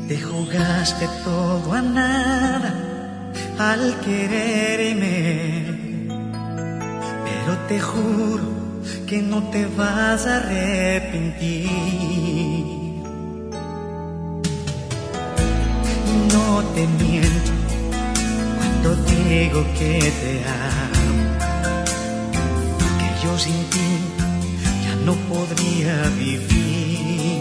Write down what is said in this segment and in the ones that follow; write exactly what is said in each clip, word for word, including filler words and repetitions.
Te jugaste todo a nada al quererme, pero te juro que no te vas a arrepentir. No te miento cuando digo que te amo, que yo sin ti ya no podría vivir.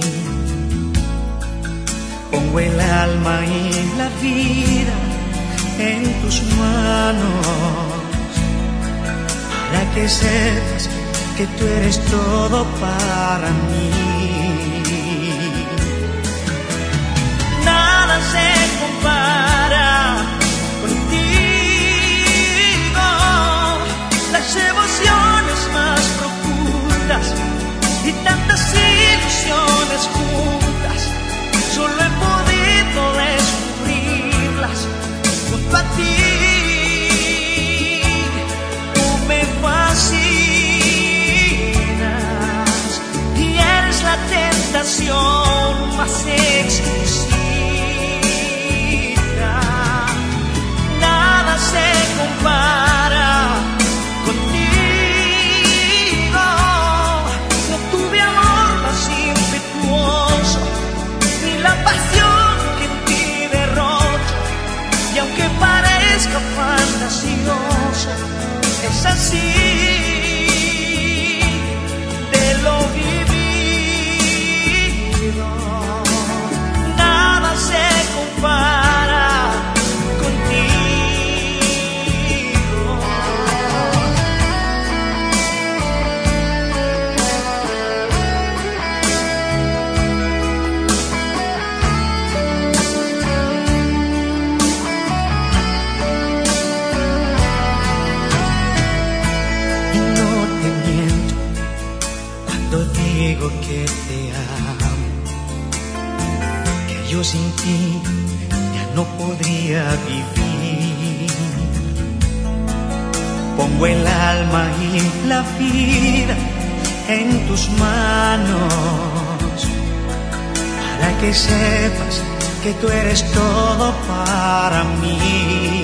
Pongo el alma y la vida en tus manos para que sepas que tú eres todo para mí. Nada se compara contigo, las emociones más profundas y tantas ilusiones juntas, solo he podido descubrirlas junto a ti. Tú me fascinas y eres la tentación más exquisita. Nada se compara contigo. No tuve amor más impetuoso, ni la pasión que en ti derrocho. Y aunque parezca fantasioso, es así. De lo vivido, nada se compara contigo. Y no te miento cuando digo que te amo, que yo sin ti ya no podría vivir. Pongo el alma y la vida en tus manos para que sepas que tú eres todo para mí.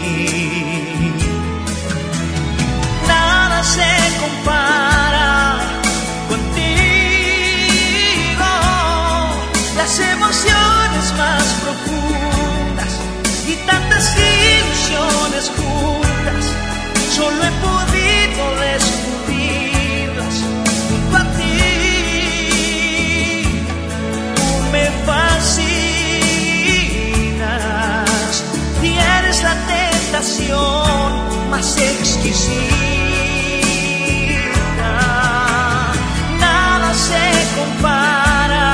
Nada se compara contigo, las emociones más profundas y tantas ilusiones juntas, solo he podido descubrirlas junto a ti. Tú me fascinas y eres la tentación más exquisita. Nada se compara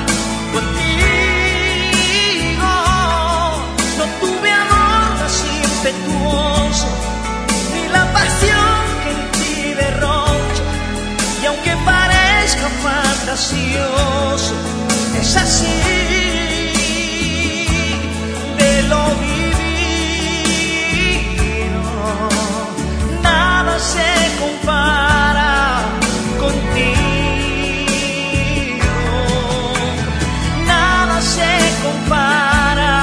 contigo. No tuve amor más impetuoso, ni la pasión que en ti derrocho. Y aunque parezca fantasioso, es así. De lo vivido, nada se compara contigo. Nada se compara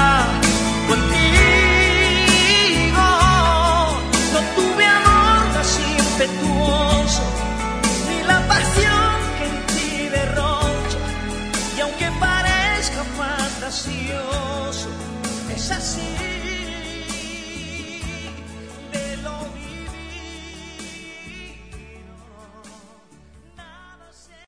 contigo. No tuve amor más impetuoso, ni la pasión que en ti derrocho. Y aunque parezca fantasioso, es así.